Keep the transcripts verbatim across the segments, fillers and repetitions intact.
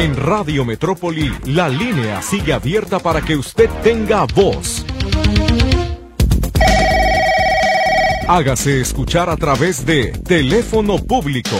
En Radio Metrópoli, la línea sigue abierta para que usted tenga voz. Hágase escuchar a través de teléfono público.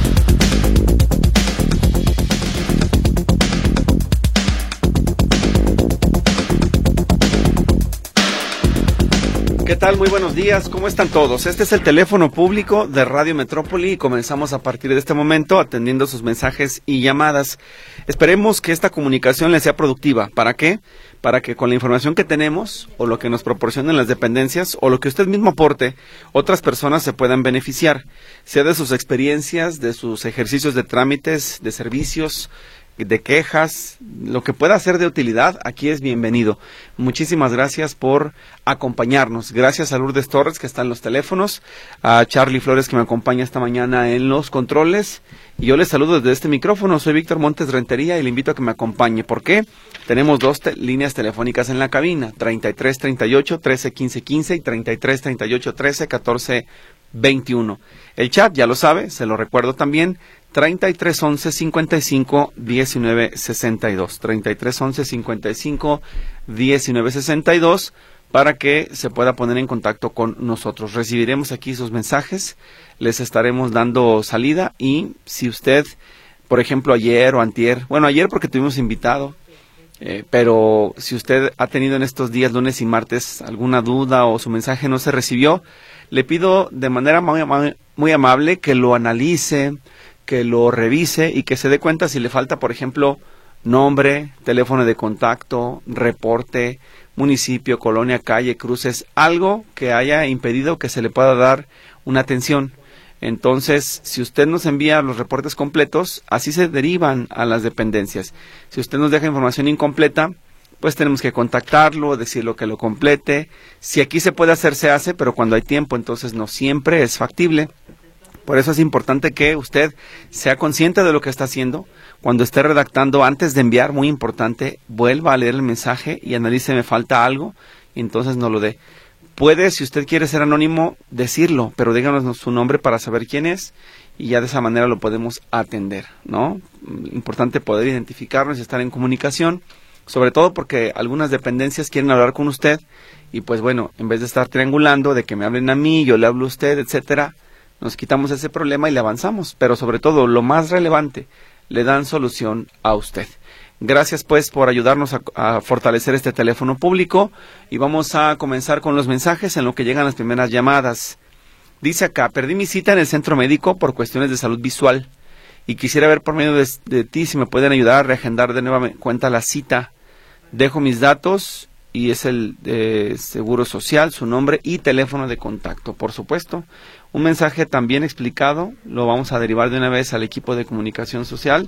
¿Qué tal? Muy buenos días, ¿cómo están todos? Este es el teléfono público de Radio Metrópoli y comenzamos a partir de este momento atendiendo sus mensajes y llamadas. Esperemos que esta comunicación les sea productiva. ¿Para qué? Para que con la información que tenemos, o lo que nos proporcionen las dependencias, o lo que usted mismo aporte, otras personas se puedan beneficiar, sea de sus experiencias, de sus ejercicios de trámites, de servicios, de quejas, lo que pueda ser de utilidad, aquí es bienvenido. Muchísimas gracias por acompañarnos. Gracias a Lourdes Torres, que está en los teléfonos, a Charlie Flores, que me acompaña esta mañana en los controles, y yo les saludo desde este micrófono. Soy Víctor Montes Rentería y le invito a que me acompañe. ¿Por qué? Tenemos dos te líneas telefónicas en la cabina, treinta y tres treinta y ocho, trece quince quince y treinta y tres treinta y ocho, trece catorce veintiuno. El chat, ya lo sabe, se lo recuerdo también, treinta y tres once cincuenta y cinco diecinueve sesenta y dos, treinta y tres once cincuenta y cinco diecinueve sesenta y dos, para que se pueda poner en contacto con nosotros. Recibiremos aquí sus mensajes, les estaremos dando salida, y si usted, por ejemplo, ayer o antier, bueno, ayer porque tuvimos invitado, eh, pero si usted ha tenido en estos días, lunes y martes, alguna duda o su mensaje no se recibió, le pido de manera muy, muy amable que lo analice, que lo revise y que se dé cuenta si le falta, por ejemplo, nombre, teléfono de contacto, reporte, municipio, colonia, calle, cruces, algo que haya impedido que se le pueda dar una atención. Entonces, si usted nos envía los reportes completos, así se derivan a las dependencias. Si usted nos deja información incompleta, pues tenemos que contactarlo, decirlo que lo complete. Si aquí se puede hacer, se hace, pero cuando hay tiempo, entonces no siempre es factible. Por eso es importante que usted sea consciente de lo que está haciendo. Cuando esté redactando, antes de enviar, muy importante, vuelva a leer el mensaje y analice, me falta algo, y entonces no lo dé. Puede, si usted quiere ser anónimo, decirlo, pero díganos su nombre para saber quién es, y ya de esa manera lo podemos atender, ¿no? Importante poder identificarnos y estar en comunicación, sobre todo porque algunas dependencias quieren hablar con usted, y pues bueno, en vez de estar triangulando, de que me hablen a mí, yo le hablo a usted, etcétera, nos quitamos ese problema y le avanzamos, pero sobre todo, lo más relevante, le dan solución a usted. Gracias pues por ayudarnos a, a fortalecer este teléfono público, y vamos a comenzar con los mensajes en lo que llegan las primeras llamadas. Dice acá: perdí mi cita en el centro médico por cuestiones de salud visual y quisiera ver por medio de, de ti si me pueden ayudar a reagendar de nueva cuenta la cita. Dejo mis datos y es el de Seguro Social, su nombre y teléfono de contacto, por supuesto. Un mensaje también explicado, lo vamos a derivar de una vez al equipo de comunicación social,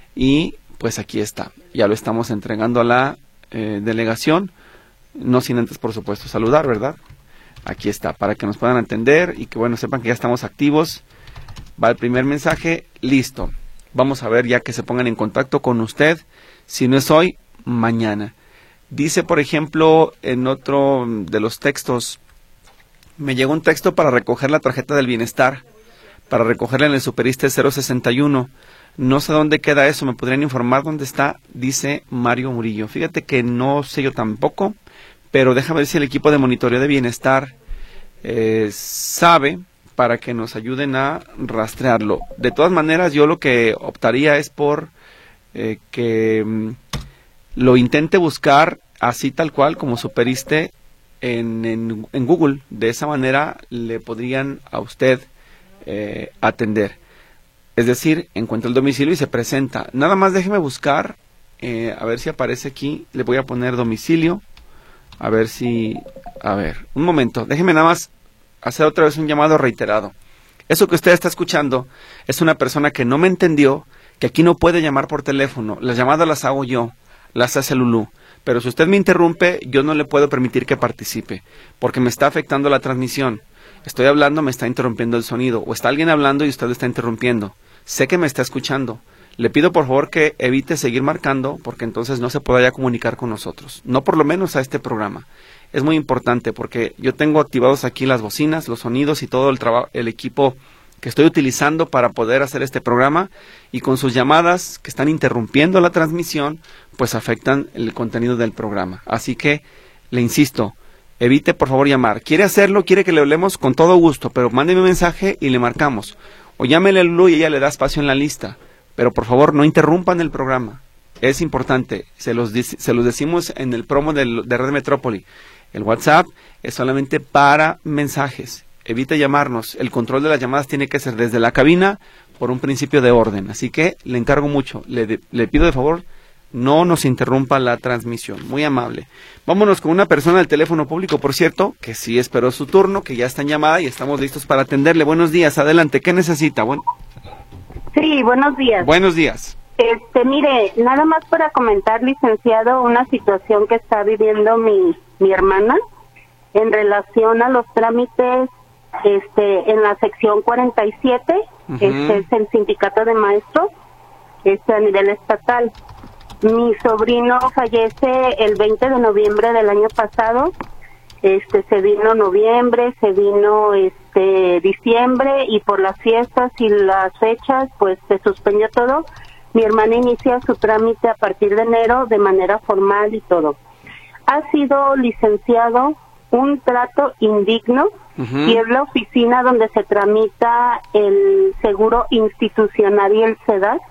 y pues aquí está, ya lo estamos entregando a la eh, delegación, no sin antes, por supuesto, saludar, ¿verdad? Aquí está, para que nos puedan entender y que, bueno, sepan que ya estamos activos. Va el primer mensaje, listo. Vamos a ver ya que se pongan en contacto con usted, si no es hoy, mañana. Dice, por ejemplo, en otro de los textos, me llegó un texto para recoger la tarjeta del bienestar, para recogerla en el Superiste cero sesenta y uno. No sé dónde queda eso, ¿me podrían informar dónde está? Dice Mario Murillo. Fíjate que no sé yo tampoco, pero déjame ver si el equipo de monitoreo de bienestar eh, sabe, para que nos ayuden a rastrearlo. De todas maneras, yo lo que optaría es por eh, que mm, lo intente buscar así tal cual como Superiste en, en, en Google. De esa manera le podrían a usted eh, atender. Es decir, encuentra el domicilio y se presenta. Nada más déjeme buscar, eh, a ver si aparece aquí. Le voy a poner domicilio. A ver si... A ver, un momento. Déjeme nada más hacer otra vez un llamado reiterado. Eso que usted está escuchando es una persona que no me entendió, que aquí no puede llamar por teléfono. Las llamadas las hago yo, las hace Lulú. Pero si usted me interrumpe, yo no le puedo permitir que participe, porque me está afectando la transmisión. Estoy hablando, me está interrumpiendo el sonido, o está alguien hablando y usted lo está interrumpiendo. Sé que me está escuchando. Le pido por favor que evite seguir marcando, porque entonces no se podrá comunicar con nosotros. No por lo menos a este programa. Es muy importante porque yo tengo activados aquí las bocinas, los sonidos y todo el trabajo, el equipo que estoy utilizando para poder hacer este programa, y con sus llamadas que están interrumpiendo la transmisión, pues afectan el contenido del programa. Así que le insisto, evite por favor llamar. ¿Quiere hacerlo? ¿Quiere que le hablemos? Con todo gusto, pero mándeme un mensaje y le marcamos. O llámele a Lulu y ella le da espacio en la lista. Pero por favor no interrumpan el programa. Es importante, se los, se los decimos en el promo del, de Red Metrópoli. El WhatsApp es solamente para mensajes. Evite llamarnos. El control de las llamadas tiene que ser desde la cabina por un principio de orden. Así que le encargo mucho. Le, de, le pido de favor, no nos interrumpa la transmisión. Muy amable. Vámonos con una persona del teléfono público, por cierto, que sí esperó su turno, que ya está en llamada y estamos listos para atenderle. Buenos días, adelante. ¿Qué necesita? Bueno. Sí, buenos días. Buenos días. Este, mire, nada más para comentar, licenciado, una situación que está viviendo mi, mi hermana en relación a los trámites este, en la sección cuarenta y siete, uh-huh. Este es el sindicato de maestros, este a nivel estatal. Mi sobrino fallece el veinte de noviembre del año pasado. Este, se vino noviembre, se vino este diciembre, y por las fiestas y las fechas, pues se suspendió todo. Mi hermana inicia su trámite a partir de enero de manera formal y todo. Ha sido, licenciado, un trato indigno, uh-huh. y es la oficina donde se tramita el seguro institucional y el SEDAR.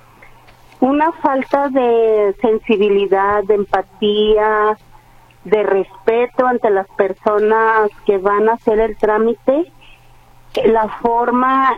Una falta de sensibilidad, de empatía, de respeto ante las personas que van a hacer el trámite. La forma...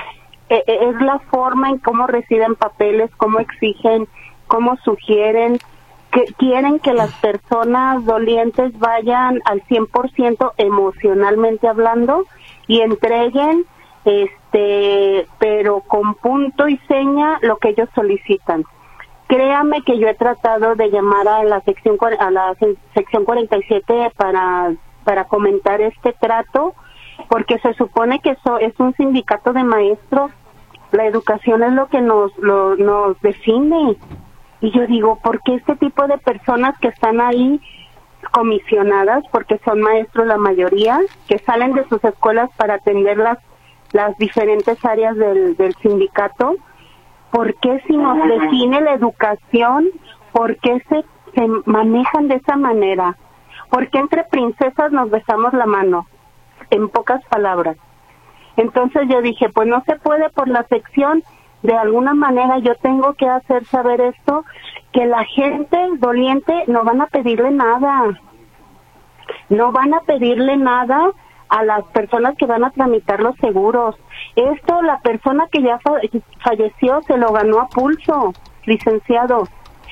es la forma en cómo reciben papeles, cómo exigen, cómo sugieren, que quieren que las personas dolientes vayan al cien por ciento emocionalmente hablando y entreguen, este, pero con punto y seña lo que ellos solicitan. Créame que yo he tratado de llamar a la sección a la sección cuarenta y siete para para comentar este trato, porque se supone que eso es un sindicato de maestros. La educación es lo que nos lo, nos define. Y yo digo, ¿por qué este tipo de personas que están ahí comisionadas, porque son maestros la mayoría, que salen de sus escuelas para atender las, las diferentes áreas del, del sindicato? ¿Por qué si nos define la educación, por qué se, se manejan de esa manera? ¿Por qué entre princesas nos besamos la mano? En pocas palabras. Entonces yo dije, pues no se puede por la sección, de alguna manera yo tengo que hacer saber esto, que la gente doliente no van a pedirle nada, no van a pedirle nada a las personas que van a tramitar los seguros. Esto, la persona que ya falleció se lo ganó a pulso, licenciado.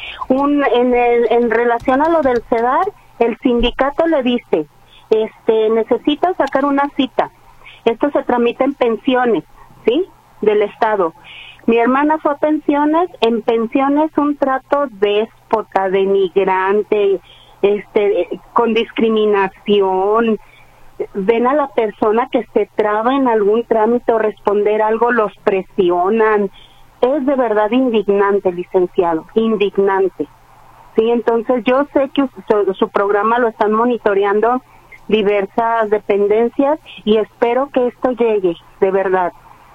Un, en, el, en relación a lo del SEDAR, el sindicato le dice, este, necesita sacar una cita. Esto se tramita en pensiones, ¿sí? Del Estado. Mi hermana fue a pensiones, en pensiones un trato déspota, denigrante, este, con discriminación. Ven a la persona que se traba en algún trámite o responder algo, los presionan. Es de verdad indignante, licenciado, indignante. Sí, entonces yo sé que su, su programa lo están monitoreando diversas dependencias y espero que esto llegue, de verdad,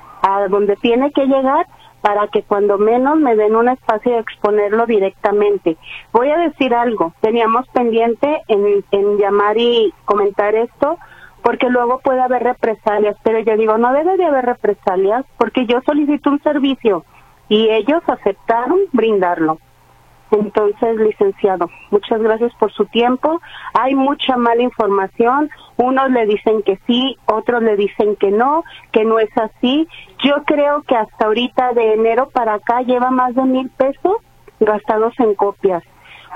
a donde tiene que llegar, para que cuando menos me den un espacio de exponerlo directamente. Voy a decir algo, teníamos pendiente en, en llamar y comentar esto, porque luego puede haber represalias, pero yo digo, no debe de haber represalias, porque yo solicito un servicio y ellos aceptaron brindarlo. Entonces, licenciado, muchas gracias por su tiempo. Hay mucha mala información. Unos le dicen que sí, otros le dicen que no, que no es así. Yo creo que hasta ahorita, de enero para acá, lleva más de mil pesos gastados en copias,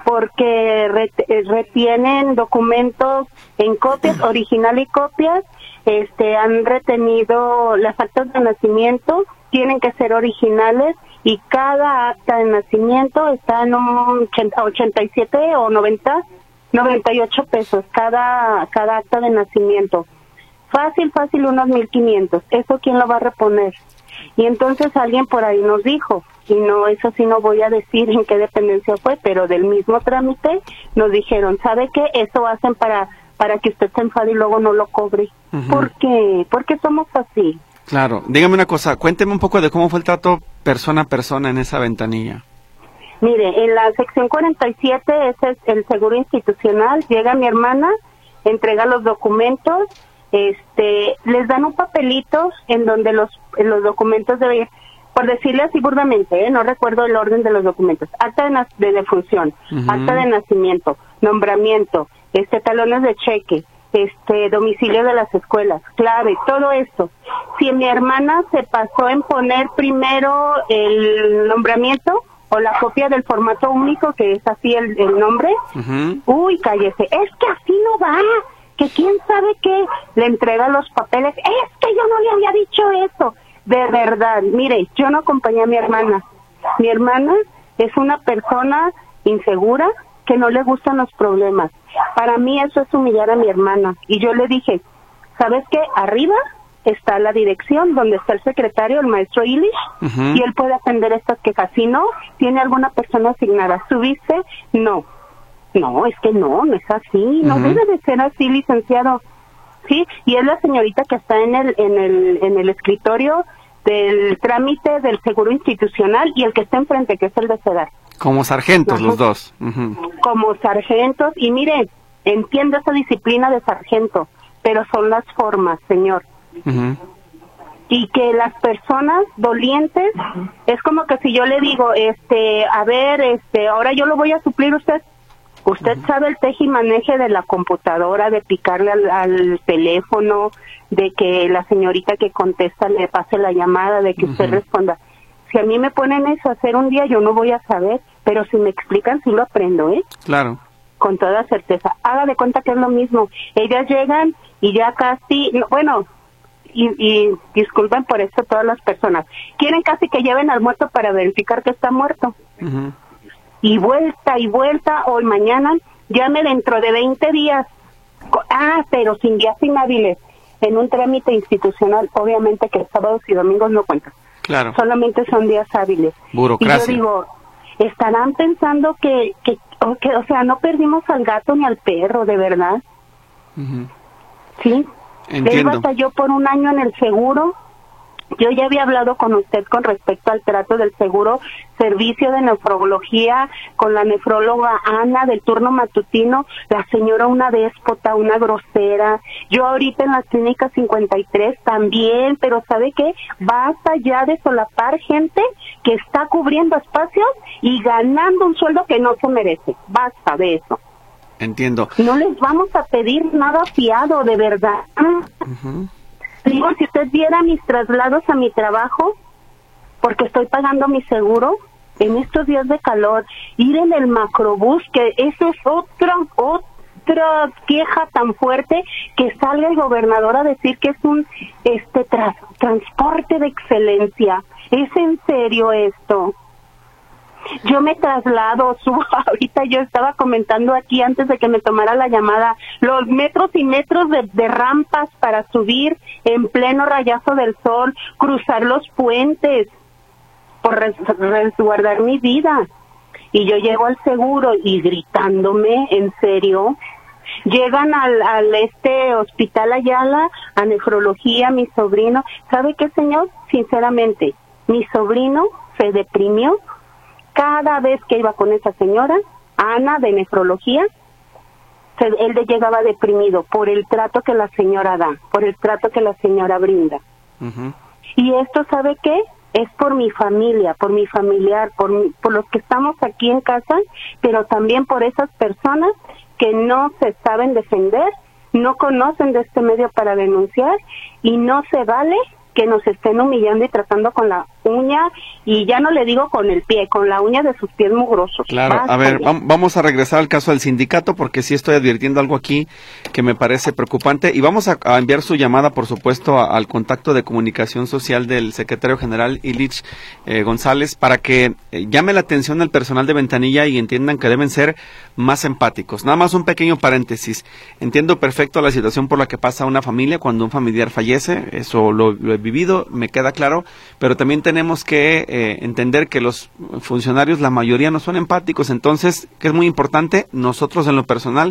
porque retienen documentos en copias, original y copias. Este, han retenido las actas de nacimiento, tienen que ser originales, y cada acta de nacimiento está en un ochenta y siete o noventa, noventa y ocho pesos cada cada acta de nacimiento. Fácil, fácil, unos mil quinientos. ¿Eso quién lo va a reponer? Y entonces alguien por ahí nos dijo, y no, eso sí no voy a decir en qué dependencia fue, pero del mismo trámite nos dijeron, ¿sabe qué? Eso hacen para para que usted se enfade y luego no lo cobre. Uh-huh. ¿Por qué? ¿Por qué somos así? Claro. Dígame una cosa, cuénteme un poco de cómo fue el trato persona a persona en esa ventanilla. Mire, en la sección cuarenta y siete, ese es el seguro institucional, llega mi hermana, entrega los documentos, este, les dan un papelito en donde los, en los documentos deben, por decirle así burdamente, ¿eh? No recuerdo el orden de los documentos, acta de, na de defunción, uh-huh. acta de nacimiento, nombramiento, este, talones de cheque, este, domicilio de las escuelas, clave, todo esto. Si mi hermana se pasó en poner primero el nombramiento o la copia del formato único, que es así el, el nombre, uh-huh. uy, cállese, es que así no va, que quién sabe qué, le entrega los papeles, es que yo no le había dicho eso. De verdad, mire, yo no acompañé a mi hermana. Mi hermana es una persona insegura que no le gustan los problemas. Para mí eso es humillar a mi hermana. Y yo le dije, ¿sabes qué? Arriba está la dirección donde está el secretario, el maestro Illich, uh-huh. y él puede atender estas quejas. Si no, tiene alguna persona asignada. ¿Subiste? No. No, es que no, no es así. No uh-huh. debe de ser así, licenciado. Sí, y es la señorita que está en el en el en el escritorio del trámite del seguro institucional y el que está enfrente, que es el de CEDAR. Como sargentos, ¿no? Los dos. Uh-huh. Como sargentos, y mire, entiendo esa disciplina de sargento, pero son las formas, señor. Uh-huh. Y que las personas dolientes, es como que si yo le digo, este, a ver, este, ahora yo lo voy a suplir usted. Usted uh-huh. sabe el teje y maneje de la computadora, de picarle al, al teléfono, de que la señorita que contesta le pase la llamada, de que uh-huh. usted responda. Si a mí me ponen eso a hacer un día, yo no voy a saber, pero si me explican, sí lo aprendo, ¿eh? Claro. Con toda certeza. Haga de cuenta que es lo mismo. Ellas llegan y ya casi, no, bueno, y, y disculpen por esto todas las personas, quieren casi que lleven al muerto para verificar que está muerto. Uh-huh. Y vuelta y vuelta, hoy mañana, llame dentro de veinte días. Ah, pero sin días inhábiles, en un trámite institucional, obviamente que sábados y domingos no cuentan. Claro. Solamente son días hábiles. Burocracia. Y yo digo, estarán pensando que, que, o, que, o sea, no perdimos al gato ni al perro, de verdad. Uh-huh. Sí. Entiendo. Él batalló por un año en el seguro. Yo ya había hablado con usted con respecto al trato del seguro, servicio de nefrología, con la nefróloga Ana del turno matutino, la señora una déspota, una grosera. Yo ahorita en la clínica cincuenta y tres también, pero ¿sabe qué? Basta ya de solapar gente que está cubriendo espacios y ganando un sueldo que no se merece. Basta de eso. Entiendo. No les vamos a pedir nada fiado, de verdad. Uh-huh. Digo, si usted viera mis traslados a mi trabajo, porque estoy pagando mi seguro, en estos días de calor, ir en el macrobús, que eso es otra, otra queja tan fuerte, que salga el gobernador a decir que es un este tra transporte de excelencia. ¿Es en serio esto? Yo me traslado, subo, ahorita yo estaba comentando aquí antes de que me tomara la llamada, los metros y metros de, de rampas para subir en pleno rayazo del sol, cruzar los puentes, por res, resguardar mi vida. Y yo llego al seguro y gritándome, ¿en serio? Llegan al, al este hospital Ayala, a nefrología, mi sobrino. ¿Sabe qué, señor? Sinceramente, mi sobrino se deprimió cada vez que iba con esa señora, Ana, de nefrología. Se, él de llegaba deprimido por el trato que la señora da, por el trato que la señora brinda. Uh-huh. Y esto, ¿sabe qué? Es por mi familia, por mi familiar, por, mi, por los que estamos aquí en casa, pero también por esas personas que no se saben defender, no conocen de este medio para denunciar, y no se vale que nos estén humillando y tratando con la uña, y ya no le digo con el pie, con la uña de sus pies mugrosos. Claro, Basta. A ver, vamos a regresar al caso del sindicato, porque sí estoy advirtiendo algo aquí que me parece preocupante, y vamos a, a enviar su llamada, por supuesto, a, al contacto de comunicación social del secretario general Illich eh, González, para que eh, llame la atención al personal de Ventanilla y entiendan que deben ser más empáticos. Nada más un pequeño paréntesis. Entiendo perfecto la situación por la que pasa una familia cuando un familiar fallece, eso lo, lo he vivido, me queda claro, pero también tenemos que eh, entender que los funcionarios, la mayoría no son empáticos, entonces, que es muy importante, nosotros en lo personal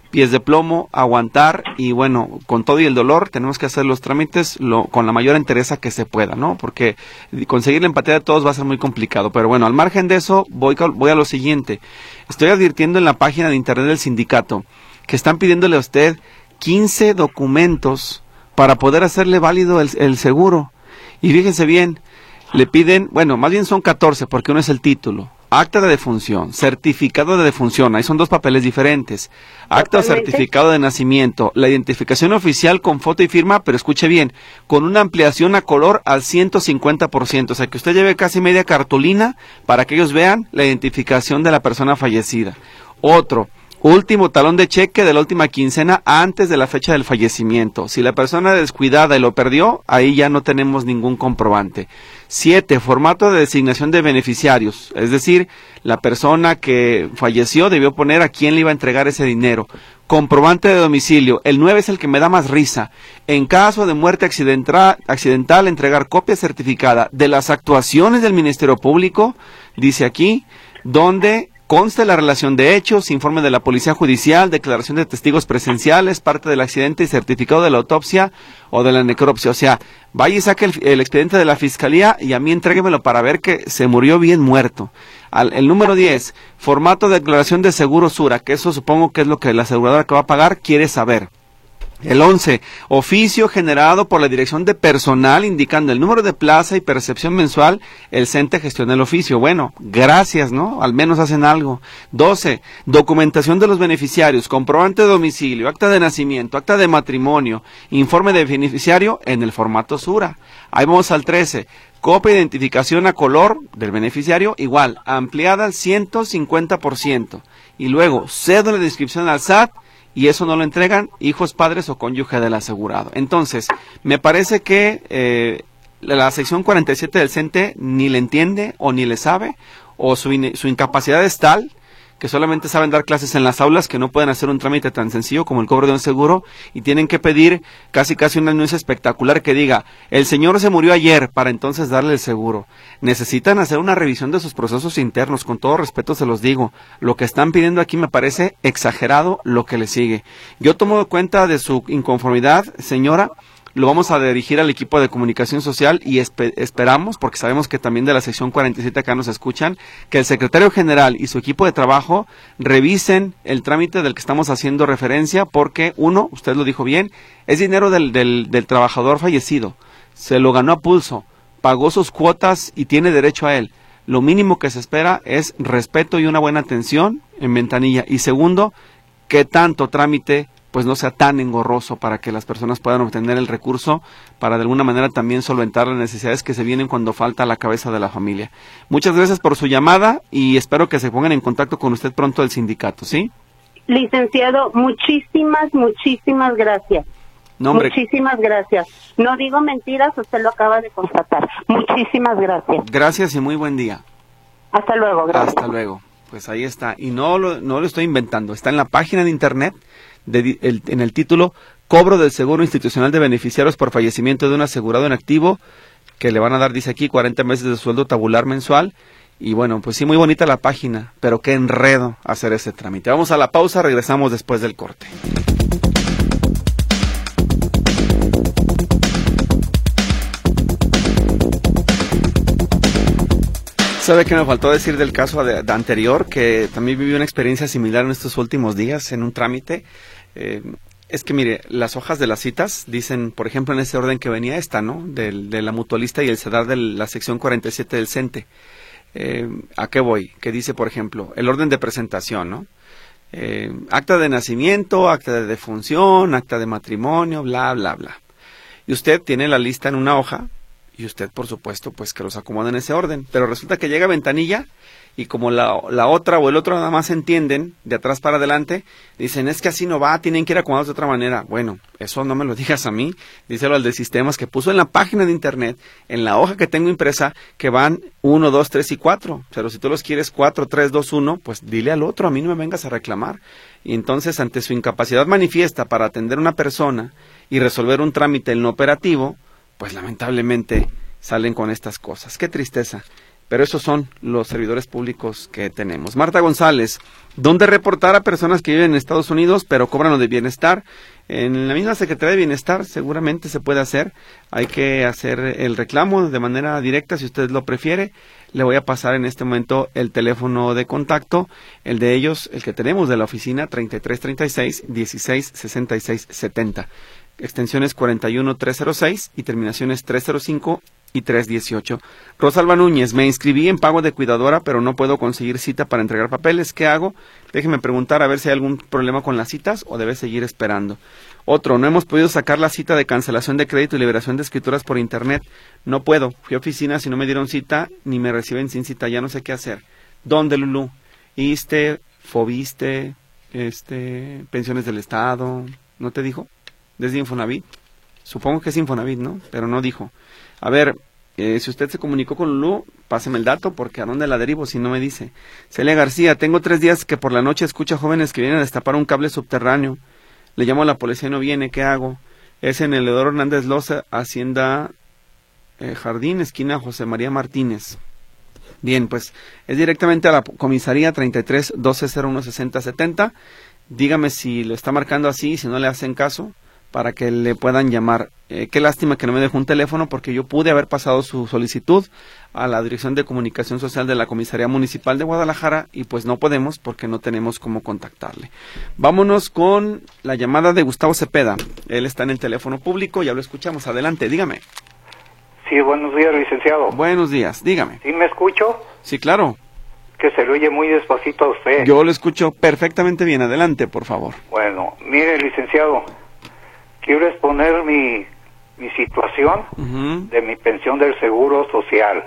pies de plomo, aguantar y bueno, con todo y el dolor tenemos que hacer los trámites lo, con la mayor entereza que se pueda, ¿no? Porque conseguir la empatía de todos va a ser muy complicado. Pero bueno, al margen de eso, voy, voy a lo siguiente. Estoy advirtiendo en la página de internet del sindicato que están pidiéndole a usted quince documentos para poder hacerle válido el, el seguro. Y fíjense bien, le piden, bueno, más bien son catorce porque uno es el título. Acta de defunción, certificado de defunción, ahí son dos papeles diferentes. Acta o certificado de nacimiento, la identificación oficial con foto y firma, pero escuche bien, con una ampliación a color al ciento cincuenta por ciento, o sea que usted lleve casi media cartulina para que ellos vean la identificación de la persona fallecida. Otro, último talón de cheque de la última quincena antes de la fecha del fallecimiento. Si la persona es descuidada y lo perdió, ahí ya no tenemos ningún comprobante. Siete, formato de designación de beneficiarios, es decir, la persona que falleció debió poner a quién le iba a entregar ese dinero. Comprobante de domicilio, el nueve es el que me da más risa. En caso de muerte accidental, accidental, entregar copia certificada de las actuaciones del Ministerio Público, dice aquí, donde conste la relación de hechos, informe de la Policía Judicial, declaración de testigos presenciales, parte del accidente y certificado de la autopsia o de la necropsia. O sea, vaya y saque el, el expediente de la Fiscalía y a mí entréguemelo para ver que se murió bien muerto. Al, el número diez, formato de declaración de seguro Sura, que eso supongo que es lo que la aseguradora que va a pagar quiere saber. El once, oficio generado por la Dirección de Personal indicando el número de plaza y percepción mensual, el C E N T E gestiona el oficio. Bueno, gracias, ¿no? Al menos hacen algo. doce, documentación de los beneficiarios, comprobante de domicilio, acta de nacimiento, acta de matrimonio, informe de beneficiario en el formato Sura. Ahí vamos al trece, copia de identificación a color del beneficiario, igual, ampliada al ciento cincuenta por ciento. Y luego, cédula de inscripción al S A T, y eso no lo entregan hijos, padres o cónyuge del asegurado. Entonces, me parece que eh, la sección cuarenta y siete del C E N T E ni le entiende o ni le sabe, o su, in su incapacidad es tal que solamente saben dar clases en las aulas, que no pueden hacer un trámite tan sencillo como el cobro de un seguro, y tienen que pedir casi casi un anuncio espectacular que diga, el señor se murió ayer, para entonces darle el seguro. Necesitan hacer una revisión de sus procesos internos, con todo respeto se los digo. Lo que están pidiendo aquí me parece exagerado lo que le sigue. Yo tomo cuenta de su inconformidad, señora, lo vamos a dirigir al equipo de comunicación social y espe esperamos, porque sabemos que también de la sección cuarenta y siete acá nos escuchan, que el secretario general y su equipo de trabajo revisen el trámite del que estamos haciendo referencia, porque uno, usted lo dijo bien, es dinero del, del, del trabajador fallecido, se lo ganó a pulso, pagó sus cuotas y tiene derecho a él. Lo mínimo que se espera es respeto y una buena atención en ventanilla. Y segundo, que tanto trámite pues no sea tan engorroso para que las personas puedan obtener el recurso para de alguna manera también solventar las necesidades que se vienen cuando falta la cabeza de la familia. Muchas gracias por su llamada y espero que se pongan en contacto con usted pronto del sindicato, ¿sí? Licenciado, muchísimas, muchísimas gracias. No, hombre. Muchísimas gracias. No digo mentiras, usted lo acaba de constatar. Muchísimas gracias. Gracias y muy buen día. Hasta luego, gracias. Hasta luego. Pues ahí está. Y no lo, no lo estoy inventando. Está en la página de internet, de, el, en el título, cobro del seguro institucional de beneficiarios por fallecimiento de un asegurado en activo, que le van a dar, dice aquí, cuarenta meses de sueldo tabular mensual. Y bueno, pues sí, muy bonita la página, pero qué enredo hacer ese trámite. Vamos a la pausa, regresamos después del corte. ¿Sabe qué me faltó decir del caso de, de anterior? Que también viví una experiencia similar en estos últimos días en un trámite. Eh, es que mire, las hojas de las citas dicen, por ejemplo, en ese orden que venía esta, ¿no? De, de la mutualista y el CEDAR de la sección cuarenta y siete del C E N T E. Eh, ¿A qué voy? Que dice, por ejemplo, el orden de presentación, ¿no? Eh, acta de nacimiento, acta de defunción, acta de matrimonio, bla, bla, bla. Y usted tiene la lista en una hoja. Y usted, por supuesto, pues que los acomoda en ese orden. Pero resulta que llega a ventanilla y como la, la otra o el otro nada más entienden, de atrás para adelante, dicen, es que así no va, tienen que ir acomodados de otra manera. Bueno, eso no me lo digas a mí, díselo al de sistemas que puso en la página de internet, en la hoja que tengo impresa, que van uno, dos, tres y cuatro. Pero si tú los quieres cuatro, tres, dos, uno, pues dile al otro, a mí no me vengas a reclamar. Y entonces, ante su incapacidad manifiesta para atender a una persona y resolver un trámite en lo operativo, pues lamentablemente salen con estas cosas. Qué tristeza Pero esos son los servidores públicos que tenemos. Marta González, ¿dónde reportar a personas que viven en Estados Unidos pero cobran lo de bienestar? En la misma Secretaría de Bienestar seguramente se puede hacer. Hay que hacer el reclamo de manera directa si usted lo prefiere. Le voy a pasar en este momento el teléfono de contacto, el de ellos, el que tenemos de la oficina, treinta y tres treinta y seis, dieciséis sesenta y seis setenta. Extensiones cuarenta y uno trescientos seis y terminaciones trescientos cinco y trescientos dieciocho. Rosalba Núñez, me inscribí en pago de cuidadora, pero no puedo conseguir cita para entregar papeles. ¿Qué hago? Déjeme preguntar a ver si hay algún problema con las citas o debe seguir esperando. Otro, no hemos podido sacar la cita de cancelación de crédito y liberación de escrituras por internet. No puedo. Fui a oficinas y no me dieron cita, ni me reciben sin cita. Ya no sé qué hacer. ¿Dónde, Lulú? ¿Iste, Fobiste, este, pensiones del Estado? ¿No te dijo? ¿Desde Infonavit? Supongo que es Infonavit, ¿no? Pero no dijo. A ver, eh, si usted se comunicó con Lulú, páseme el dato, porque ¿a dónde la derivo si no me dice? Celia García, tengo tres días que por la noche escucho a jóvenes que vienen a destapar un cable subterráneo. Le llamo a la policía y no viene, ¿qué hago? Es en el Leodoro Hernández Loza, Hacienda eh, Jardín, esquina José María Martínez. Bien, pues es directamente a la comisaría treinta y tres doce cero uno sesenta setenta. Dígame si lo está marcando así, si no le hacen caso, para que le puedan llamar. Eh, qué lástima que no me dejó un teléfono, porque yo pude haber pasado su solicitud a la Dirección de Comunicación Social de la Comisaría Municipal de Guadalajara y pues no podemos porque no tenemos cómo contactarle. Vámonos con la llamada de Gustavo Cepeda. Él está en el teléfono público, ya lo escuchamos. Adelante, dígame. Sí, buenos días, licenciado. Buenos días, dígame. ¿Sí me escucho? Sí, claro. Que se le oye muy despacito a usted. Yo lo escucho perfectamente bien. Adelante, por favor. Bueno, mire, licenciado, quiero exponer mi, mi situación uh-huh. de mi pensión del Seguro Social.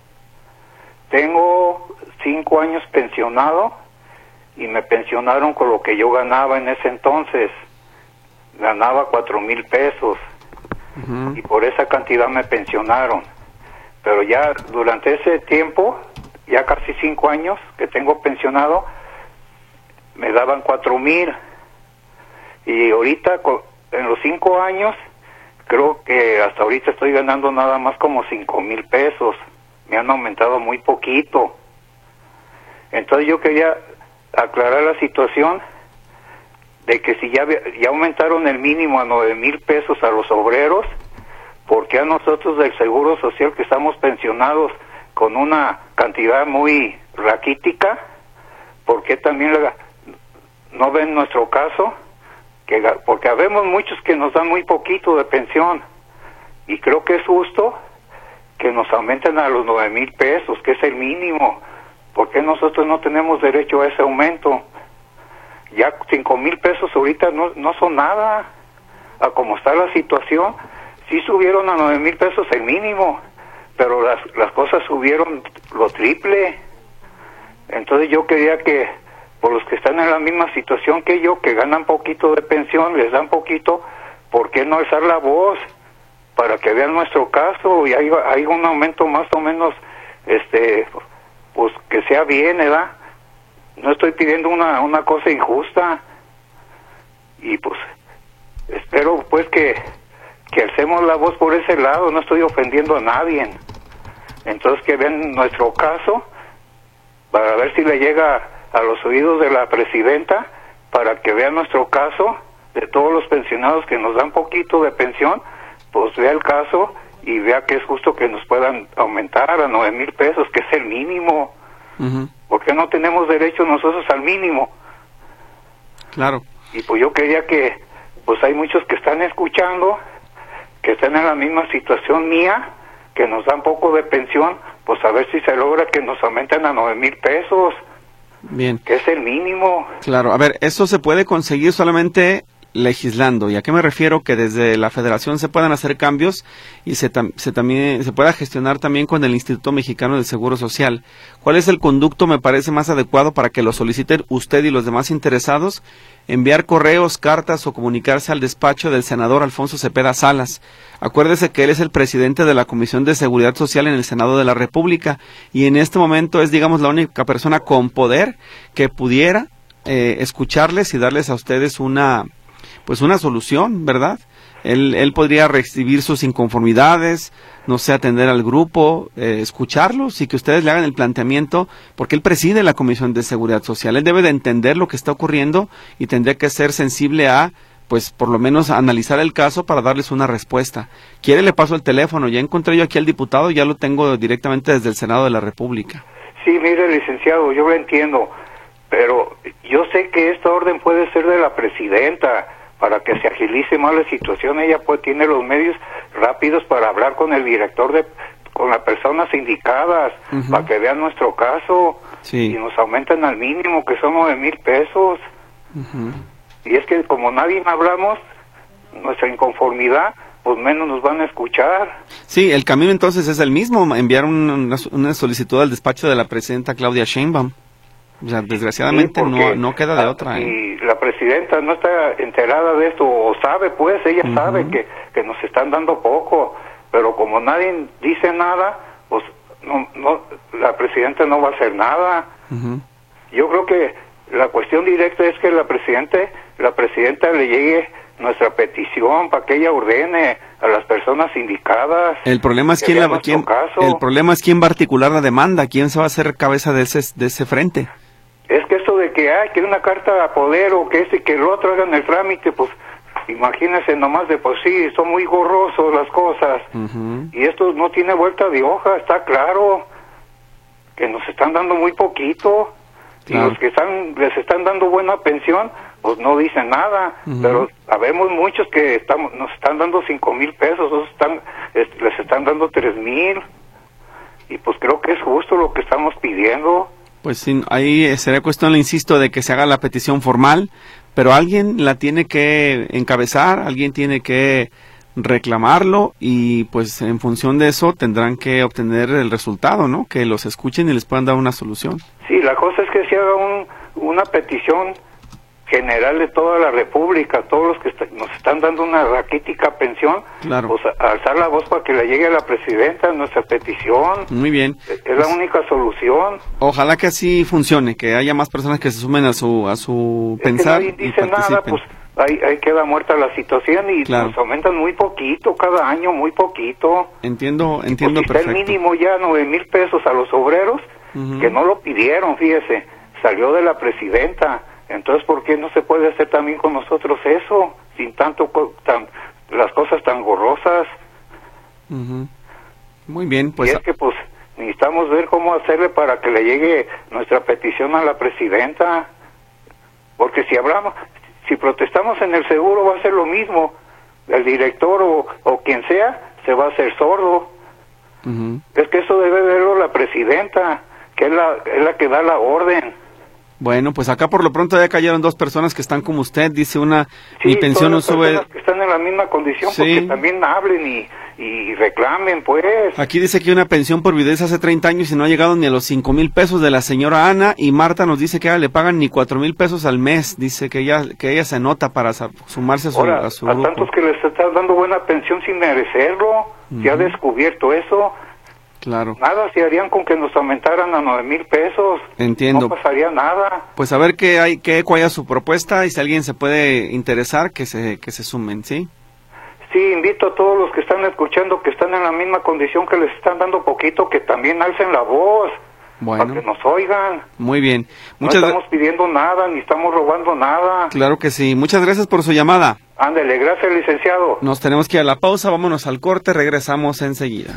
Tengo cinco años pensionado y me pensionaron con lo que yo ganaba en ese entonces. Ganaba cuatro mil pesos uh-huh. y por esa cantidad me pensionaron. Pero ya durante ese tiempo, ya casi cinco años que tengo pensionado, me daban cuatro mil. Y ahorita, en los cinco años, creo que hasta ahorita estoy ganando nada más como cinco mil pesos. Me han aumentado muy poquito. Entonces yo quería aclarar la situación de que si ya, ya aumentaron el mínimo a nueve mil pesos a los obreros, ¿por qué a nosotros del Seguro Social, que estamos pensionados con una cantidad muy raquítica, por qué también la, no ven nuestro caso? Que, porque habemos muchos que nos dan muy poquito de pensión y creo que es justo que nos aumenten a los nueve mil pesos, que es el mínimo. ¿Por qué nosotros no tenemos derecho a ese aumento? Ya cinco mil pesos ahorita no, no son nada. A como está la situación, sí subieron a nueve mil pesos el mínimo, pero las, las cosas subieron lo triple. Entonces yo quería que, por los que están en la misma situación que yo, que ganan poquito de pensión, les dan poquito, ¿por qué no alzar la voz? Para que vean nuestro caso y hay, hay un aumento más o menos, este, pues que sea bien, ¿verdad? No estoy pidiendo una, una cosa injusta. Y pues, espero pues que, que alcemos la voz por ese lado, no estoy ofendiendo a nadie. Entonces que vean nuestro caso, para ver si le llega a los oídos de la presidenta, para que vean nuestro caso, de todos los pensionados que nos dan poquito de pensión, pues vea el caso y vea que es justo que nos puedan aumentar a nueve mil pesos, que es el mínimo. Uh-huh. ¿Por qué no tenemos derecho nosotros al mínimo? Claro. Y pues yo quería que, pues hay muchos que están escuchando, que están en la misma situación mía, que nos dan poco de pensión, pues a ver si se logra que nos aumenten a nueve mil pesos. Bien. Que es el mínimo. Claro, a ver, eso se puede conseguir solamente legislando. ¿Y a qué me refiero? Que desde la Federación se puedan hacer cambios y se, tam se también se pueda gestionar también con el Instituto Mexicano del Seguro Social. ¿Cuál es el conducto, me parece, más adecuado para que lo soliciten usted y los demás interesados? Enviar correos, cartas o comunicarse al despacho del senador Alfonso Cepeda Salas. Acuérdese que él es el presidente de la Comisión de Seguridad Social en el Senado de la República y en este momento es, digamos, la única persona con poder que pudiera eh, escucharles y darles a ustedes una pues una solución, ¿verdad? Él, él podría recibir sus inconformidades, no sé, atender al grupo, eh, escucharlos y que ustedes le hagan el planteamiento, porque él preside la Comisión de Seguridad Social. Él debe de entender lo que está ocurriendo y tendría que ser sensible a, pues, por lo menos analizar el caso para darles una respuesta. ¿Quiere le paso el teléfono? Ya encontré yo aquí al diputado, ya lo tengo directamente desde el Senado de la República. Sí, mire, licenciado, yo lo entiendo, pero yo sé que esta orden puede ser de la presidenta, para que se agilice más la situación. Ella pues tiene los medios rápidos para hablar con el director, de con las personas indicadas, uh-huh. para que vean nuestro caso, sí. y nos aumenten al mínimo, que son nueve mil pesos. Uh-huh. Y es que como nadie hablamos, nuestra inconformidad, pues menos nos van a escuchar. Sí, el camino entonces es el mismo, enviar una, una solicitud al despacho de la presidenta Claudia Sheinbaum. O sea, desgraciadamente sí, no, no queda de otra. Y ¿eh? la presidenta no está enterada de esto, o sabe pues, ella uh-huh. sabe que, que nos están dando poco, pero como nadie dice nada, pues no, no, la presidenta no va a hacer nada. Uh-huh. Yo creo que la cuestión directa es que la presidente, la presidenta le llegue nuestra petición para que ella ordene a las personas indicadas. El problema es quién, la, quién el problema es quién va a articular la demanda, quién se va a hacer cabeza de ese de ese frente. Es que eso de que hay que una carta a poder o que este y que el otro hagan el trámite, pues imagínense nomás de por sí, son muy gorrosos las cosas. Uh-huh. Y esto no tiene vuelta de hoja, está claro que nos están dando muy poquito. Claro. Y los que están les están dando buena pensión, pues no dicen nada. Uh-huh. Pero sabemos muchos que estamos nos están dando cinco mil pesos, otros están, es, les están dando tres mil. Y pues creo que es justo lo que estamos pidiendo. Pues sí, ahí sería cuestión, le insisto, de que se haga la petición formal, pero alguien la tiene que encabezar, alguien tiene que reclamarlo y pues en función de eso tendrán que obtener el resultado, ¿no? Que los escuchen y les puedan dar una solución. Sí, la cosa es que se haga un, una petición general de toda la República, todos los que est- nos están dando una raquítica pensión, claro. pues a- alzar la voz para que le llegue a la presidenta nuestra petición. Muy bien. Es, es la única solución. Ojalá que así funcione, que haya más personas que se sumen a su a su es pensar que nadie y dice nada, pues ahí, ahí queda muerta la situación y claro. nos aumentan muy poquito cada año, muy poquito. Entiendo, entiendo pues, si perfecto. está el mínimo ya nueve mil pesos a los obreros, uh-huh. que no lo pidieron, fíjese, salió de la presidenta. Entonces, ¿por qué no se puede hacer también con nosotros eso, sin tanto, tan, las cosas tan gorrosas? Uh-huh. Muy bien, pues... Y es que, pues, necesitamos ver cómo hacerle para que le llegue nuestra petición a la presidenta, porque si hablamos, si protestamos en el seguro va a ser lo mismo, el director o, o quien sea, se va a hacer sordo. Uh-huh. Es que eso debe verlo la presidenta, que es la, es la que da la orden. Bueno, pues acá por lo pronto ya cayeron dos personas que están como usted, dice una, sí, mi pensión no sube... que están en la misma condición, sí. Porque también hablen y, y reclamen, pues. Aquí dice que una pensión por viudez hace treinta años y no ha llegado ni a los cinco mil pesos de la señora Ana, y Marta nos dice que a ella le pagan ni cuatro mil pesos al mes, dice que ella que ella se anota para sumarse a su, Ahora, a su a grupo. Tantos que les están dando buena pensión sin merecerlo, uh-huh. Se ha descubierto eso. Claro. Nada se harían con que nos aumentaran a nueve mil pesos. Entiendo. No pasaría nada. Pues a ver qué hay, qué eco haya su propuesta y si alguien se puede interesar, que se que se sumen, ¿sí? Sí, invito a todos los que están escuchando, que están en la misma condición, que les están dando poquito, que también alcen la voz. Bueno. Para que nos oigan. Muy bien. Muchas no estamos pidiendo nada, ni estamos robando nada. Claro que sí. Muchas gracias por su llamada. Ándele, gracias, licenciado. Nos tenemos que ir a la pausa, vámonos al corte, regresamos enseguida.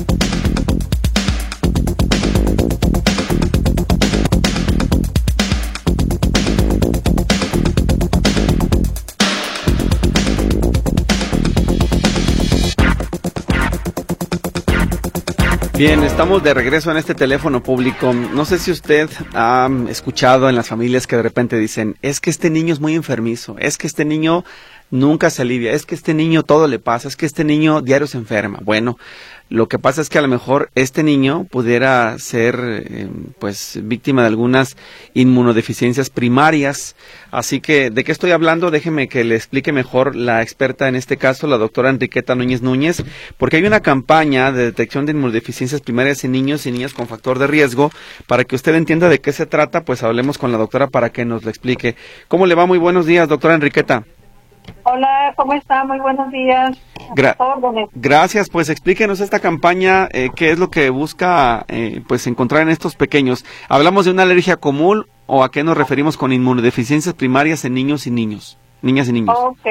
Bien, estamos de regreso en este teléfono público. No sé si usted ha escuchado en las familias que de repente dicen, es que este niño es muy enfermizo, es que este niño nunca se alivia, es que este niño todo le pasa, es que este niño diario se enferma. Bueno, lo que pasa es que a lo mejor este niño pudiera ser eh, pues víctima de algunas inmunodeficiencias primarias. Así que, ¿de qué estoy hablando? Déjeme que le explique mejor la experta en este caso, la doctora Enriqueta Núñez Núñez, porque hay una campaña de detección de inmunodeficiencias primarias en niños y niñas con factor de riesgo. Para que usted entienda de qué se trata, pues hablemos con la doctora para que nos lo explique. ¿Cómo le va? Muy buenos días, doctora Enriqueta. Hola, ¿cómo está? Muy buenos días. Gra gracias, pues explíquenos esta campaña, eh, qué es lo que busca eh, pues encontrar en estos pequeños. ¿Hablamos de una alergia común o a qué nos referimos con inmunodeficiencias primarias en niños y niños, niñas y niños? Ok,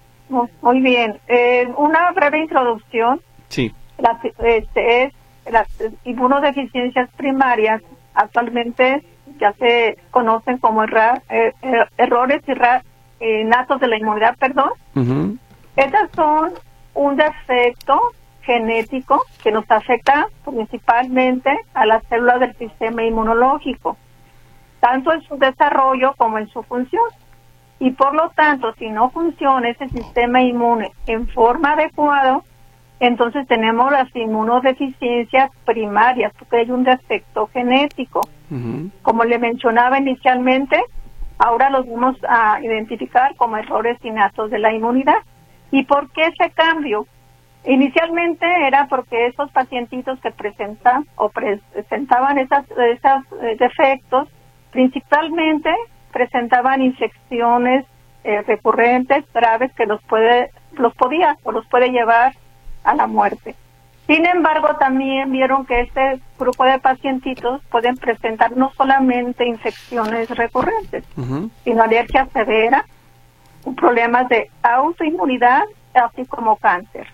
muy bien. Eh, una breve introducción. Sí. La, este, es las inmunodeficiencias primarias actualmente ya se conocen como erra, er, er, errores erra, innatos de la inmunidad, perdón. Uh-huh. Estas son un defecto genético que nos afecta principalmente a las células del sistema inmunológico, tanto en su desarrollo como en su función. Y por lo tanto, si no funciona ese sistema inmune en forma adecuada, entonces tenemos las inmunodeficiencias primarias, porque hay un defecto genético. Uh-huh. Como le mencionaba inicialmente, ahora los vamos a identificar como errores innatos de la inmunidad. ¿Y por qué ese cambio? Inicialmente era porque esos pacientitos que presentan o presentaban esas, esos eh, defectos, principalmente presentaban infecciones eh, recurrentes, graves, que los puede, los podía o los puede llevar a la muerte. Sin embargo, también vieron que este grupo de pacientitos pueden presentar no solamente infecciones recurrentes, uh-huh. sino alergia severa, problemas de autoinmunidad, así como cáncer.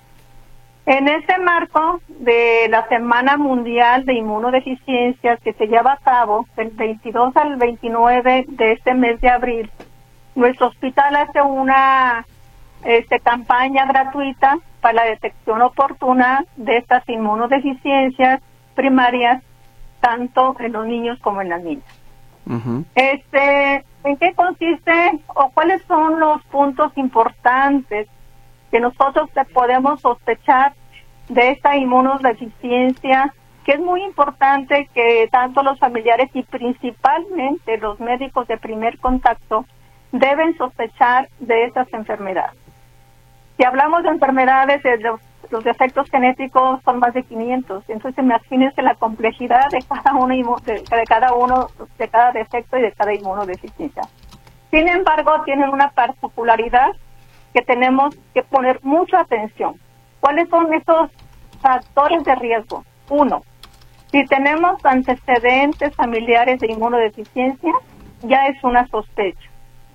En ese marco de la Semana Mundial de Inmunodeficiencias que se lleva a cabo del veintidós al veintinueve de este mes de abril, nuestro hospital hace una este, campaña gratuita para la detección oportuna de estas inmunodeficiencias primarias, tanto en los niños como en las niñas. Uh-huh. Este, ¿en qué consiste o cuáles son los puntos importantes que nosotros podemos sospechar de esta inmunodeficiencia? Que es muy importante que tanto los familiares y principalmente los médicos de primer contacto deben sospechar de estas enfermedades. Si hablamos de enfermedades, de los, los defectos genéticos son más de quinientos, entonces imagínense la complejidad de cada uno de, de cada uno de cada defecto y de cada inmunodeficiencia. Sin embargo, tienen una particularidad que tenemos que poner mucha atención. ¿Cuáles son esos factores de riesgo? Uno, si tenemos antecedentes familiares de inmunodeficiencia, ya es una sospecha.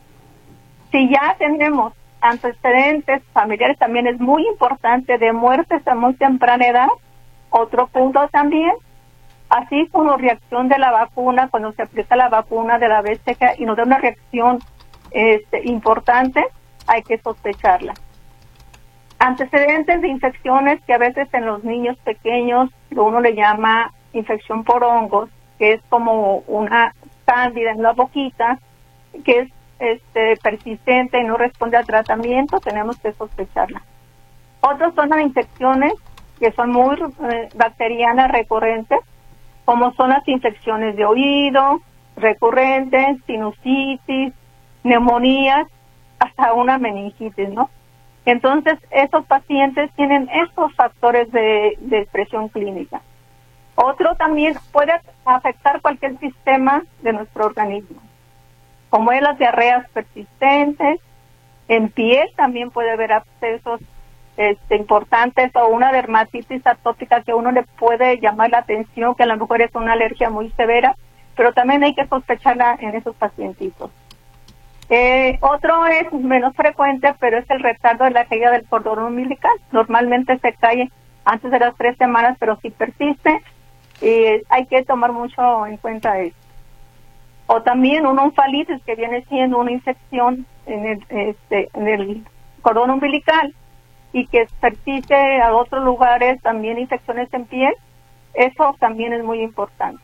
Si ya tenemos antecedentes familiares, también es muy importante, de muertes a muy temprana edad, otro punto también, así como reacción de la vacuna, cuando se aplica la vacuna de la B C G y nos da una reacción este, importante, hay que sospecharla. Antecedentes de infecciones que a veces en los niños pequeños uno le llama infección por hongos, que es como una cándida en la boquita, que es este, persistente y no responde al tratamiento, tenemos que sospecharla. Otros son las infecciones que son muy eh, bacterianas recurrentes, como son las infecciones de oído recurrentes, sinusitis, neumonías, hasta una meningitis, ¿no? Entonces, esos pacientes tienen estos factores de, de expresión clínica. Otro también puede afectar cualquier sistema de nuestro organismo, como es las diarreas persistentes. En piel también puede haber abscesos este, importantes o una dermatitis atópica que a uno le puede llamar la atención, que a lo mejor es una alergia muy severa, pero también hay que sospecharla en esos pacientitos. Eh, otro es menos frecuente, pero es el retardo de la caída del cordón umbilical. Normalmente se cae antes de las tres semanas, pero si persiste, y hay que tomar mucho en cuenta eso. O también una onfalitis, que viene siendo una infección en el, este, en el cordón umbilical y que persiste a otros lugares, también infecciones en piel. Eso también es muy importante.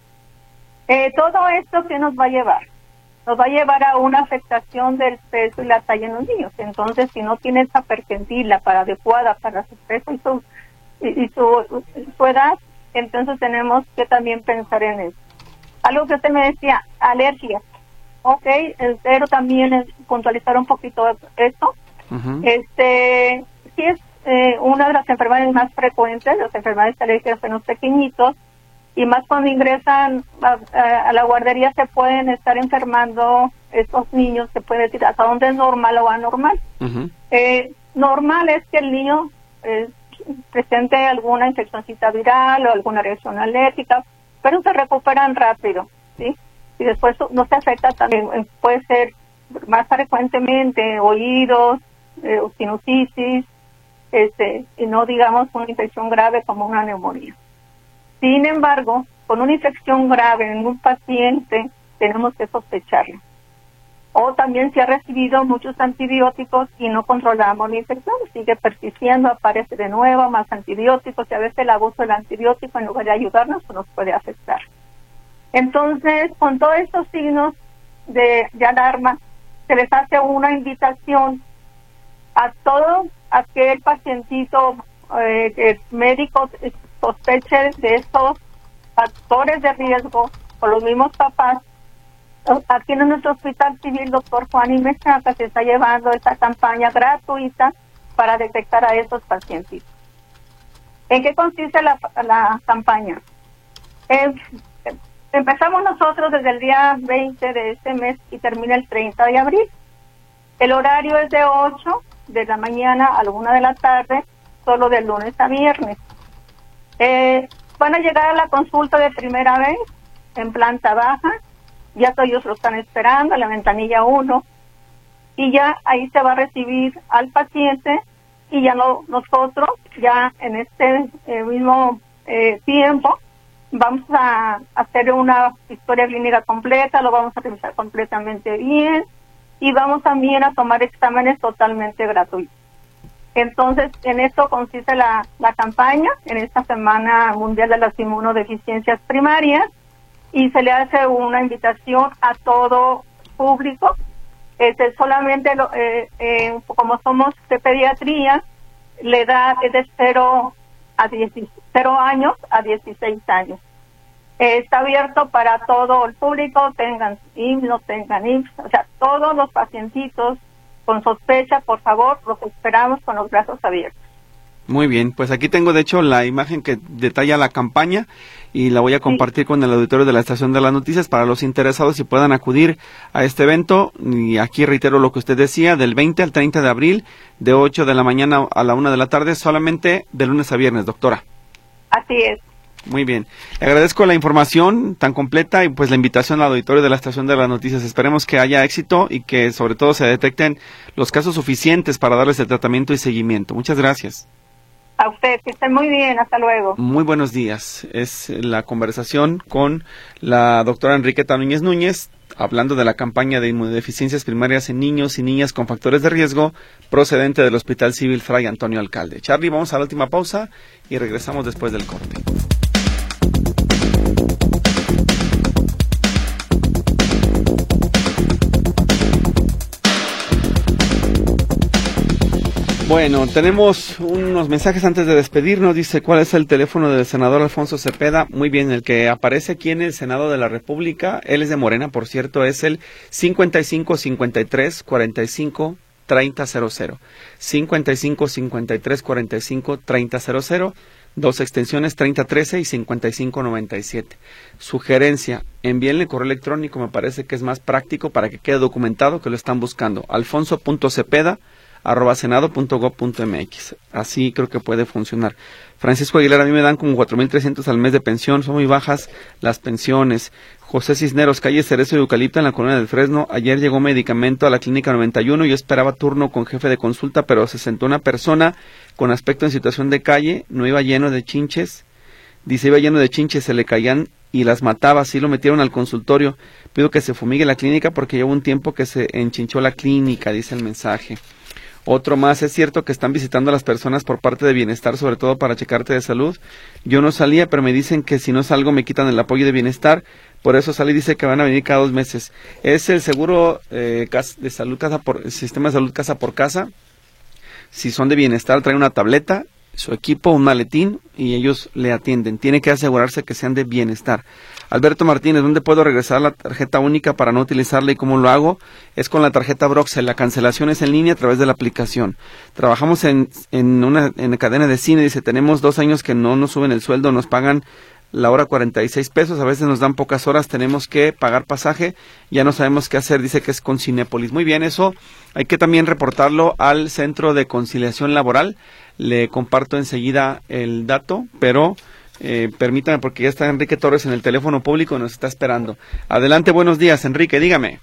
Eh, todo esto, ¿qué nos va a llevar? Nos va a llevar a una afectación del peso y la talla en los niños. Entonces, si no tiene esa percentila para adecuada para su peso y su, y, y su, su edad, entonces tenemos que también pensar en eso. Algo que usted me decía, alergias. Ok, pero también es puntualizar un poquito esto. Uh-huh. Este, sí es eh, una de las enfermedades más frecuentes, las enfermedades alérgicas en los pequeñitos, y más cuando ingresan a, a, a la guardería se pueden estar enfermando estos niños, se puede decir hasta dónde es normal o anormal. Uh-huh. Eh, normal es que el niño eh, presente alguna infeccióncita viral o alguna reacción alérgica, pero se recuperan rápido, ¿sí? Y después no se afecta también, puede ser más frecuentemente oídos, eh, sinusitis, este, y no digamos una infección grave como una neumonía. Sin embargo, con una infección grave en un paciente tenemos que sospecharlo. O también si ha recibido muchos antibióticos y no controlamos la infección, sigue persistiendo, aparece de nuevo, más antibióticos, y a veces el abuso del antibiótico en lugar de ayudarnos nos puede afectar. Entonces, con todos estos signos de, de alarma, se les hace una invitación a todo aquel pacientito eh, que el médico sospeche de estos factores de riesgo, o los mismos papás. Aquí en nuestro hospital civil, doctor Juan y Mechaca, se está llevando esta campaña gratuita para detectar a estos pacientes. ¿En qué consiste la, la campaña? Eh, empezamos nosotros desde el día veinte de este mes y termina el treinta de abril. El horario es de ocho de la mañana a la una de la tarde, solo de lunes a viernes. Eh, van a llegar a la consulta de primera vez en planta baja. Ya todos ellos lo están esperando, en la ventanilla uno, y ya ahí se va a recibir al paciente, y ya no, nosotros, ya en este eh, mismo eh, tiempo, vamos a hacer una historia clínica completa, lo vamos a revisar completamente bien, y vamos también a tomar exámenes totalmente gratuitos. Entonces, en esto consiste la, la campaña, en esta Semana Mundial de las Inmunodeficiencias Primarias, y se le hace una invitación a todo público. Este, solamente lo, eh, eh, como somos de pediatría, la edad es de cero años a dieciséis años. Eh, está abierto para todo el público, tengan I M S S, no tengan I M S S, o sea, todos los pacientitos con sospecha, por favor, los esperamos con los brazos abiertos. Muy bien, pues aquí tengo de hecho la imagen que detalla la campaña y la voy a compartir sí. con el auditorio de la Estación de las Noticias para los interesados y puedan acudir a este evento. Y aquí reitero lo que usted decía, del veinte al treinta de abril, de ocho de la mañana a la una de la tarde, solamente de lunes a viernes, doctora. Así es. Muy bien, le agradezco la información tan completa y pues la invitación al auditorio de la Estación de las Noticias. Esperemos que haya éxito y que sobre todo se detecten los casos suficientes para darles el tratamiento y seguimiento. Muchas gracias. A usted, que estén muy bien, hasta luego. Muy buenos días. Es la conversación con la doctora Enriqueta Núñez Núñez, hablando de la campaña de inmunodeficiencias primarias en niños y niñas con factores de riesgo, procedente del Hospital Civil Fray Antonio Alcalde. Charlie, vamos a la última pausa y regresamos después del corte. Bueno, tenemos unos mensajes antes de despedirnos. Dice, ¿cuál es el teléfono del senador Alfonso Cepeda? Muy bien, el que aparece aquí en el Senado de la República, él es de Morena, por cierto, es el cincuenta y cinco cincuenta y tres cuarenta y cinco treinta cero cero. cincuenta y cinco cincuenta y tres cuarenta y cinco treinta cero cero, dos extensiones treinta trece y cincuenta y cinco noventa y siete. Sugerencia, envíenle correo electrónico, me parece que es más práctico para que quede documentado que lo están buscando. alfonso punto cepeda arroba senado punto gob punto mx. Así creo que puede funcionar. Francisco Aguilar, a mí me dan como cuatro mil trescientos al mes de pensión, son muy bajas las pensiones. José Cisneros, calle Cerezo y Eucalipto en la colonia del Fresno. Ayer llegó medicamento a la clínica noventa y uno, yo esperaba turno con jefe de consulta, pero se sentó una persona con aspecto en situación de calle, no iba lleno de chinches. Dice, iba lleno de chinches, se le caían y las mataba, así lo metieron al consultorio. Pido que se fumigue la clínica porque lleva un tiempo que se enchinchó la clínica, dice el mensaje. Otro más, es cierto que están visitando a las personas por parte de bienestar, sobre todo para checarte de salud. Yo no salía, pero me dicen que si no salgo me quitan el apoyo de bienestar, por eso salí, dice que van a venir cada dos meses. Es el seguro eh, de salud casa por, el sistema de salud casa por casa. Si son de bienestar, traen una tableta, su equipo, un maletín y ellos le atienden. Tiene que asegurarse que sean de bienestar. Alberto Martínez, ¿dónde puedo regresar la tarjeta única para no utilizarla y cómo lo hago? Es con la tarjeta Broxel, la cancelación es en línea a través de la aplicación. Trabajamos en, en una en cadena de cine, dice, tenemos dos años que no nos suben el sueldo, nos pagan la hora cuarenta y seis pesos, a veces nos dan pocas horas, tenemos que pagar pasaje, ya no sabemos qué hacer, dice que es con Cinépolis. Muy bien, eso hay que también reportarlo al Centro de Conciliación Laboral, le comparto enseguida el dato, pero eh, permítame porque ya está Enrique Torres en el teléfono público, nos está esperando. Adelante, buenos días, Enrique, dígame.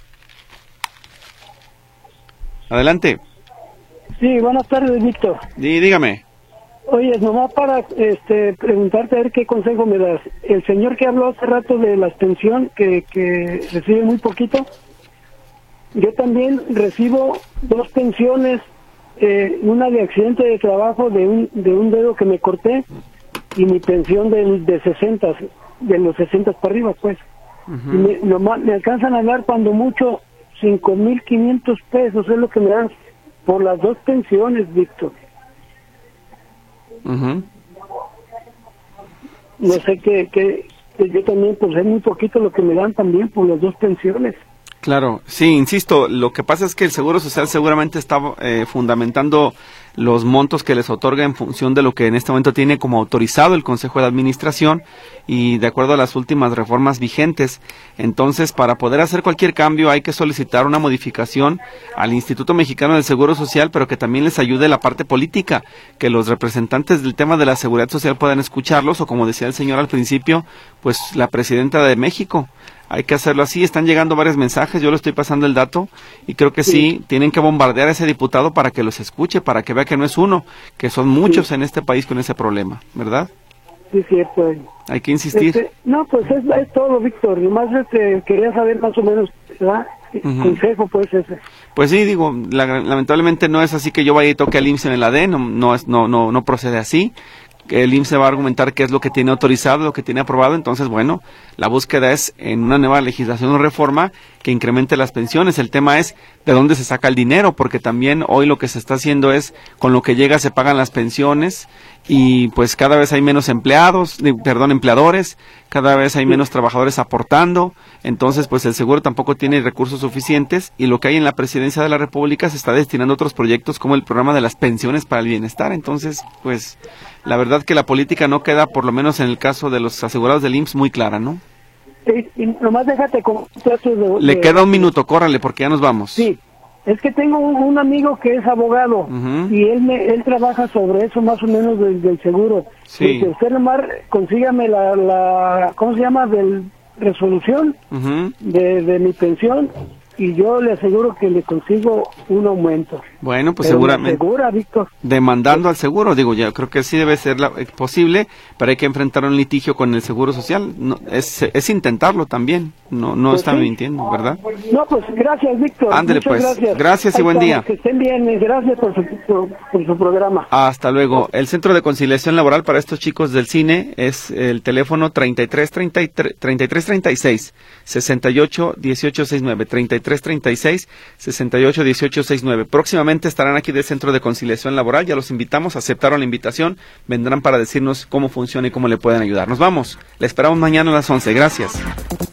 Adelante. Sí, buenas tardes, Víctor. Dí, dígame. Oye, nomás para este, preguntarte a ver qué consejo me das. El señor que habló hace rato de la pensión, que, que recibe muy poquito, yo también recibo dos pensiones, eh, una de accidente de trabajo de un de un dedo que me corté y mi pensión de, de sesenta, de los sesenta para arriba, pues. Uh-huh. Y me, nomás, me alcanzan a dar cuando mucho cinco mil quinientos pesos, es lo que me dan por las dos pensiones, Víctor. Uh-huh. No sé qué, qué, yo también, pues es muy poquito lo que me dan también por las dos pensiones. Claro, sí, insisto, lo que pasa es que el Seguro Social seguramente está eh, fundamentando los montos que les otorga en función de lo que en este momento tiene como autorizado el Consejo de Administración y de acuerdo a las últimas reformas vigentes. Entonces, para poder hacer cualquier cambio hay que solicitar una modificación al Instituto Mexicano del Seguro Social, pero que también les ayude la parte política, que los representantes del tema de la seguridad social puedan escucharlos, o como decía el señor al principio, pues la presidenta de México. Hay que hacerlo así, están llegando varios mensajes, yo le estoy pasando el dato y creo que sí, sí tienen que bombardear a ese diputado para que los escuche, para que vea que no es uno, que son muchos sí. en este país con ese problema, ¿verdad? Sí, cierto. Hay que insistir. Este, no, pues es, es todo, Víctor, nomás este, quería saber más o menos, ¿verdad? Uh-huh. Consejo, pues ese. Pues sí, digo, la, lamentablemente no es así que yo vaya y toque al I M S S en el A D E, no, no, es, no, no, no procede así. El I M S S va a argumentar qué es lo que tiene autorizado, lo que tiene aprobado, entonces bueno, la búsqueda es en una nueva legislación o reforma que incremente las pensiones. El tema es de dónde se saca el dinero, porque también hoy lo que se está haciendo es con lo que llega se pagan las pensiones y pues cada vez hay menos empleados, perdón, empleadores, cada vez hay menos trabajadores aportando, entonces pues el seguro tampoco tiene recursos suficientes y lo que hay en la Presidencia de la República se está destinando a otros proyectos como el programa de las pensiones para el bienestar. Entonces pues la verdad que la política no queda, por lo menos en el caso de los asegurados del I M S S, muy clara, ¿no? Sí, y nomás déjate con... De, Le de... queda un minuto, córrale, porque ya nos vamos. Sí, es que tengo un, un amigo que es abogado, uh-huh. y él me, él trabaja sobre eso más o menos del, del seguro. Sí. Dice, usted nomás consígame la, la, ¿cómo se llama? Del resolución uh-huh. de, de mi pensión, y yo le aseguro que le consigo un aumento. Bueno, pues pero seguramente. Asegura, Víctor. Demandando al seguro, digo, ya creo que sí debe ser la, eh, posible, pero hay que enfrentar un litigio con el Seguro Social. No, es, es intentarlo también, no no pues están sí. mintiendo, ¿verdad? No, pues gracias, Víctor. Ándele, pues. Gracias, gracias y buen día. Que estén bien, gracias por su, por, por su programa. Hasta luego. El Centro de Conciliación Laboral para estos chicos del cine es el teléfono treinta y tres treinta y tres, treinta y tres treinta y seis, sesenta y ocho dieciocho sesenta y nueve, treinta y tres treinta y seis, sesenta y ocho dieciocho sesenta y nueve. Próximamente estarán aquí del Centro de Conciliación Laboral, ya los invitamos, aceptaron la invitación, vendrán para decirnos cómo funciona y cómo le pueden ayudar. Nos vamos, le esperamos mañana a las once, gracias.